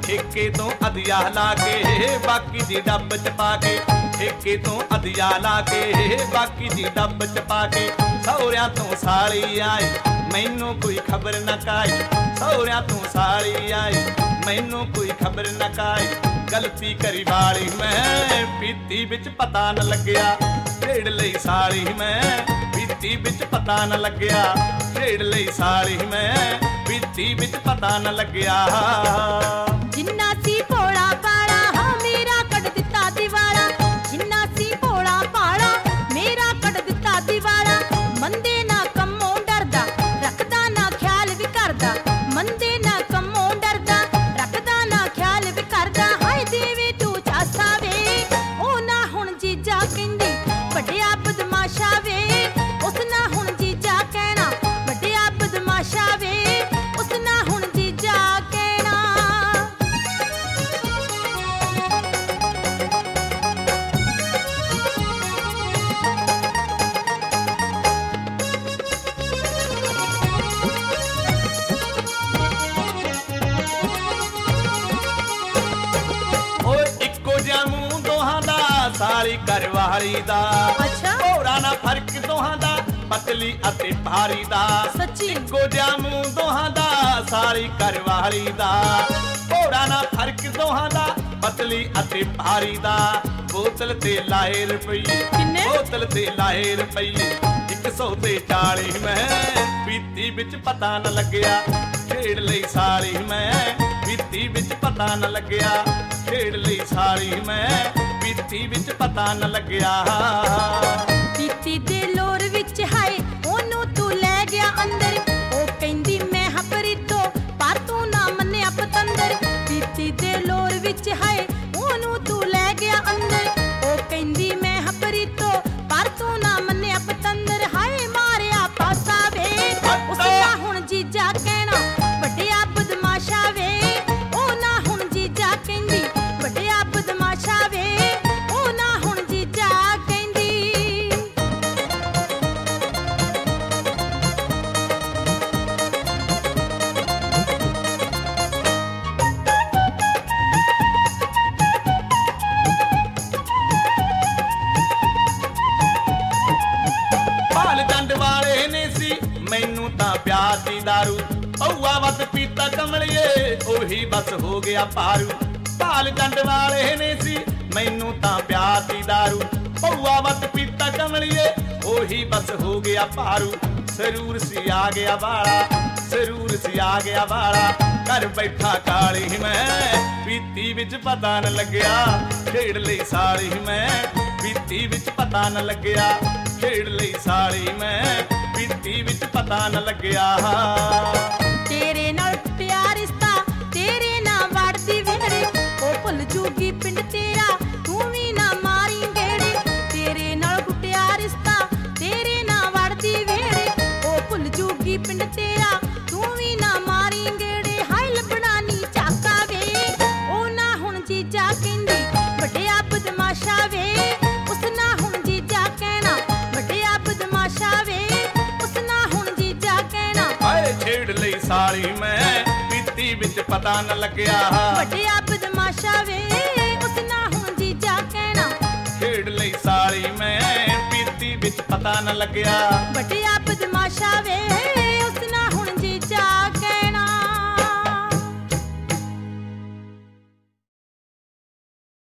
ਠੇਕੇ ਤੋਂ ਅਧਿਆ ਲਾ ਕੇ ਬਾਕੀ ਦੀ ਡੱਬ ਚ ਪਾ ਕੇ, ਠੇਕੇ ਤੋਂ ਅਧਿਆ ਲਾ ਕੇ ਬਾਕੀ ਦੀ ਡੱਬ ਚ ਪਾ ਕੇ, ਸਹੁਰਿਆਂ ਤੋਂ ਸਾਲੀ ਆਈ ਮੈਨੂੰ ਕੋਈ ਖਬਰ ਨਾ ਕਾਈ, ਸਹੁਰਿਆਂ ਤੋਂ ਸਾਲੀ ਆਈ ਮੈਨੂੰ ਕੋਈ ਖਬਰ ਨਾ ਕਾਈ, ਗਲਤੀ ਕਰੀ ਵਾਲੀ ਮੈਂ ਪੀਤੀ ਵਿੱਚ ਪਤਾ ਨਾ ਲੱਗਿਆ, ਛੇੜ ਲਈ ਸਾਲੀ ਮੈਂ ਪੀਤੀ ਵਿੱਚ ਪਤਾ ਨਾ ਲੱਗਿਆ, ਛੇੜ ਲਈ ਸਾਲੀ ਮੈਂ ਪੀਤੀ ਵਿੱਚ ਪਤਾ ਨਾ ਲੱਗਿਆ। ਜਿੰਨਾ ਸੀ ਭੋਲਾ ਭਾਲਾ ਹਾਂ ਮੇਰਾ ਕੱਢ ਦਿੱਤਾ ਦਿਵਾਲਾ, ਜਿੰਨਾ ਸੀ ਭੋਲਾ ਭਾਲਾ ਮੇਰਾ ਕੱਢ ਦਿੱਤਾ ਦਿਵਾਲਾ, ਮੰਦੇ ਨਾ ਕੰਮੋਂ ਡਰਦਾ ਰੱਖਦਾ ਨਾ ਖਿਆਲ ਵੀ ਕਰਦਾ, ਮੰਦੇ ਨਾ ਕੰਮੋਂ ਡਰਦਾ ਰੱਖਦਾ ਨਾ ਖਿਆਲ ਵੀ ਕਰਦਾ, ਹਾਏ ਦੇਵੇ ਤੂੰ ਚਾਸਾ ਵੇ ਉਹ ਨਾ ਹੁਣ ਜੀਜਾ ਕਹਿੰਦੀ ਵੱਡਿਆ ਬਦਮਾਸ਼ਾ ਵੇ, ਉਸ ਨਾ ਹੁਣ ਜੀਜਾ ਕਹਿਣਾ ਵੱਡਿਆ ਬਦਮਾਸ਼ਾ ਵੇ, ਉਸ ਨਾ ਹੁਣ ਜੀਜਾ ਕਹਿਣਾ। ਓਏ ਇੱਕੋ ਜਿਹਾ ਮੂੰਹ ਦੋਹਾਂ ਦਾ ਸਾਲੀ ਘਰਵਾਲੀ ਦਾ, ਅੱਛਾ ਭੋਰਾ ਨਾ ਫਰਕ ਦੋਹਾਂ ਦਾ ਪਤਲੀ ਅਤੇ ਭਾਰੀ ਦਾ, ਸੱਚੀ ਇੱਕੋ ਜਿਹਾ ਮੂੰਹ ਦੋਹਾਂ ਦਾ ਸਾਲੀ ਘਰਵਾਲੀ ਦਾ, ਭੋਰਾ ਨਾ ਫਰਕ ਦੋਹਾਂ ਦਾ ਪਤਲੀ ਅਤੇ ਭਾਰੀ ਦਾ, ਬੋਤਲ ਤੇ ਲਾਏ ਰੁਪਈਏ ਕਿੰਨੇ? ਬੋਤਲ ਤੇ ਲਾਏ ਰੁਪਈਏ 140 ਮੈਂ ਪੀਤੀ ਵਿੱਚ ਪਤਾ ਨਾ ਲੱਗਿਆ, ਛੇੜ ਲਈ ਸਾਲੀ ਮੈਂ ਪੀਤੀ ਵਿੱਚ ਪਤਾ ਨਾ ਲੱਗਿਆ, ਛੇੜ ਲਈ ਸਾਲੀ ਮੈਂ ਪੀਤੀ ਵਿੱਚ ਪਤਾ ਨਾ ਲੱਗਿਆ। ਪੀਤੀ ਦੇ ਲੋਰ ਵਿੱਚ ਹਾਏ ਉਹਨੂੰ ਤੂੰ ਲੈ ਗਿਆ ਅੰਦਰ, ਉਹ ਕਹਿੰਦੀ ਮੈਂ ਹਪਰੀਤੋ ਪਰ ਤੂੰ ਨਾ ਮੰਨਿਆ ਪਤੰਦਰ, ਪੀਤੀ ਦੇ ਲੋਰ ਵਿੱਚ ਹਾਏ ਉਹਨੂੰ ਤੂੰ ਲੈ ਗਿਆ ਅੰਦਰ, ਉਹ ਕਹਿੰਦੀ ਮੈਂ ਹਪਰੀਤੋ ਪਰ ਤੂੰ ਨਾ ਮੰਨਿਆ ਪਤੰਦਰ, ਹਾਏ ਮਾਰਿਆ ਪਾਸਾ ਵੇ ਉਸ ਨਾ ਹੁਣ ਜੀਜਾ ਕਹਿਣਾ ਵੱਡਿਆ ਬਦਮਾਸ਼ਾ ਵੇ, ਉਹ ਨਾ ਹੁਣ ਜੀਜਾ ਕਹਿੰਦੀ ਵੱਡਿਆ ਬਦਮਾਸ਼ਾ ਵੇ, ਉਹ ਨਾ ਹੁਣ ਜੀਜਾ ਕਹਿੰਦੀ। ਭਾਲ ਡੰਡ ਵਾਲੇ ਨੇ ਸੀ ਮੈਨੂੰ ਤਾਂ ਪਿਆਰ ਦੀ ਦਾਰੂ, ਪਊਆ ਵੱਧ ਪੀਤਾ ਕਮਲੀਏ ਉਹੀ ਬਸ ਹੋ ਗਿਆ ਪਾਰੂ, ਭਾਲ ਡੰਡ ਵਾਲੇ ਨੇ ਸੀ ਮੈਨੂੰ ਤਾਂ ਪਿਆਰ ਦੀ ਦਾਰੂ, ਪਊਆ ਵੱਧ ਪੀਤਾ ਕਮਲੀਏ ਉਹੀ ਬਸ ਹੋ ਗਿਆ ਪਾਰੂ, ਸਰੂਰ ਸੀ ਆ ਗਿਆ ਵਾਲਾ ਸਰੂਰ ਸੀ ਆ ਗਿਆ ਵਾਲਾ, ਘਰ ਬੈਠਾ ਕਾਲੀ ਮੈਂ ਪੀਤੀ ਵਿੱਚ ਪਤਾ ਨਾ ਲੱਗਿਆ, ਛੇੜ ਲਈ ਸਾਲੀ ਮੈਂ ਪੀਤੀ ਵਿੱਚ ਪਤਾ ਨਾ ਲੱਗਿਆ, ਛੇੜ ਲਈ ਸਾਲੀ ਮੈਂ ਪੀਤੀ ਵਿੱਚ ਪਤਾ ਨਾ ਲੱਗਿਆ। ਤੇਰੇ ਨਾਲ ਟੁੱਟਿਆ ਰਿਸ਼ਤਾ ਤੇਰੇ ਨਾਲ ਵੜਦੀ ਵੇੜੇ, ਉਹ ਭੁੱਲ ਜੂਗੀ ਪਿੰਡ ਤੇਰਾ ਤੂੰ ਵੀ ਨਾ ਮਾਰੀ ਗੇੜੇ, ਤੇਰੇ ਨਾਲ ਟੁੱਟਿਆ ਰਿਸ਼ਤਾ ਤੇਰੇ ਨਾਲ ਵੜਦੀ ਵੇੜੇ, ਉਹ ਭੁੱਲ ਜੂਗੀ ਪਿੰਡ ਤੇਰਾ ਤੂੰ ਵੀ ਨਾ ਮਾਰੀ ਗੇੜੇ, ਹਾਏ ਲੱਭਣਾ ਨੀ ਚਾਕਾ ਵੇ ਉਹ ਨਾ ਹੁਣ ਜੀਜਾ ਕਹਿੰਦੀ ਵੱਡਿਆ ਬਦਮਾਸ਼ਾ ਵੇ, ਉਸ ਨਾ ਹੁਣ ਜੀਜਾ ਕਹਿਣਾ ਵੱਡਿਆ ਬਦਮਾਸ਼ਾ ਵੇ, ਉਸ ਨਾ ਹੁਣ ਜੀਜਾ ਕਹਿਣਾ ਹਾਏ ਛੇੜ ਲਈ ਸਾਲੀ ਮੈਂ ਪੀਤੀ ਵਿੱਚ ਪਤਾ ਨਾ ਲੱਗਿਆ, ਵੱਡਿਆ ਬਦਮਾਸ਼ਾ ਵੇ ਉਸ ਨਾ ਹੁਣ ਜੀਜਾ ਕਹਿਣਾ ਛੇੜ ਲਈ ਸਾਲੀ ਮੈਂ ਪੀਤੀ ਵਿੱਚ ਪਤਾ ਨਾ ਲੱਗਿਆ, ਵੱਡਿਆ